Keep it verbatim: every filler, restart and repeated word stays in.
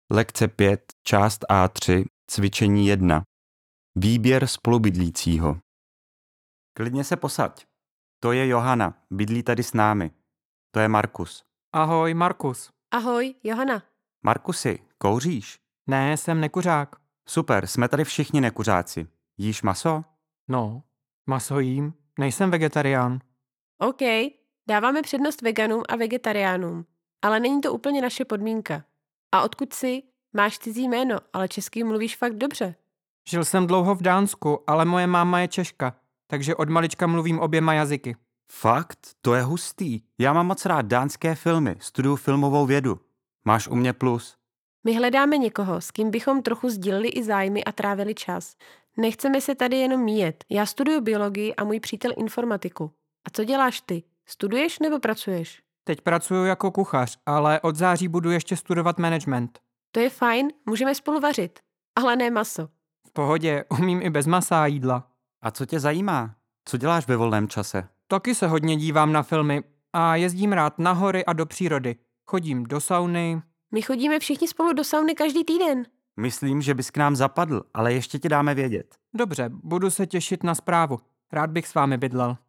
Lekce pět, část A tři, cvičení jedna. Výběr spolubydlícího. Klidně se posaď. To je Johana, bydlí tady s námi. To je Markus. Ahoj, Markus. Ahoj, Johana. Markusi, kouříš? Ne, jsem nekuřák. Super, jsme tady všichni nekuřáci. Jíš maso? No, maso jím, nejsem vegetarián. OK, dáváme přednost veganům a vegetariánům, ale není to úplně naše podmínka. A odkud jsi? Máš cizí jméno, ale česky mluvíš fakt dobře. Žil jsem dlouho v Dánsku, ale moje máma je Češka, takže od malička mluvím oběma jazyky. Fakt? To je hustý. Já mám moc rád dánské filmy, studuju filmovou vědu. Máš u mě plus. My hledáme někoho, s kým bychom trochu sdíleli i zájmy a trávili čas. Nechceme se tady jenom míjet. Já studuju biologii a můj přítel informatiku. A co děláš ty? Studuješ nebo pracuješ? Teď pracuji jako kuchař, ale od září budu ještě studovat management. To je fajn, můžeme spolu vařit. Ale ne maso. V pohodě, umím i bez masa a jídla. A co tě zajímá? Co děláš ve volném čase? Taky se hodně dívám na filmy a jezdím rád na hory a do přírody. Chodím do sauny. My chodíme všichni spolu do sauny každý týden. Myslím, že bys k nám zapadl, ale ještě ti dáme vědět. Dobře, budu se těšit na zprávu. Rád bych s vámi bydlel.